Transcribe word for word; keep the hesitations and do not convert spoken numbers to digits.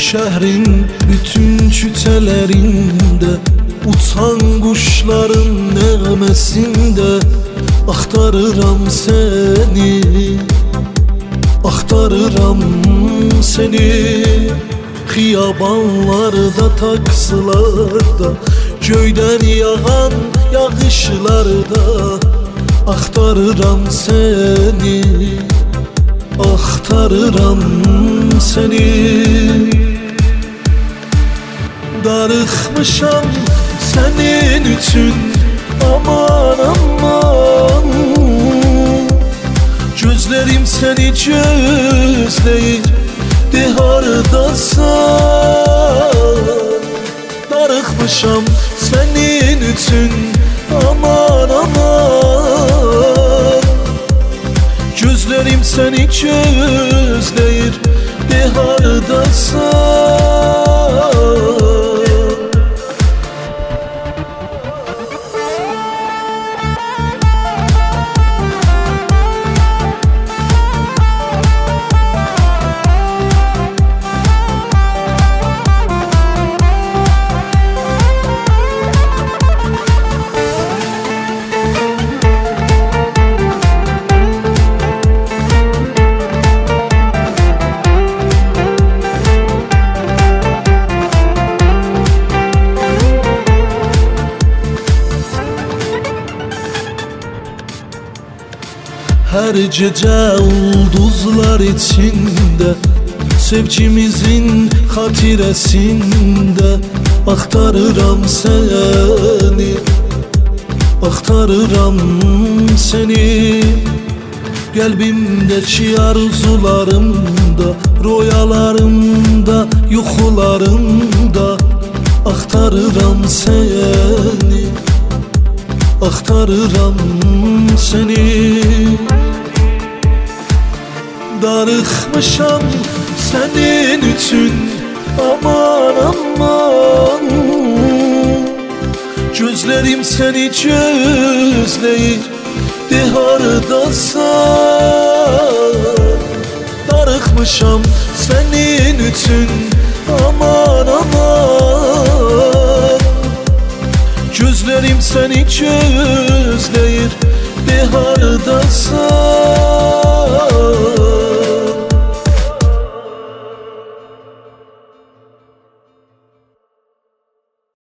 Şehrin bütün küçelerinde, uçan kuşların nəğməsində axtarıram seni, axtarıram seni. Xiyabanlarda, taksılarda, göydən yağan yağışlarda axtarıram seni, axtarıram seni. Darıxmışam senin üçün, aman aman. Gözlerim seni gözleyir, de hardasan. Darıxmışam senin üçün, aman aman. Gözlerim seni gözleyir, de hardasan. Her gece ulduzlar içinde, sevgimizin hatiresinde axtarıram seni, axtarıram seni. Kalbimdeki arzularımda, royalarımda, yuxularımda axtarıram seni, axtarıram seni. Darıxmışam senin üçün, aman aman. Gözlerim seni gözleyir, de hardasan. Darıxmışam senin üçün, aman aman. Gözlerim seni gözleyir, de hardasan.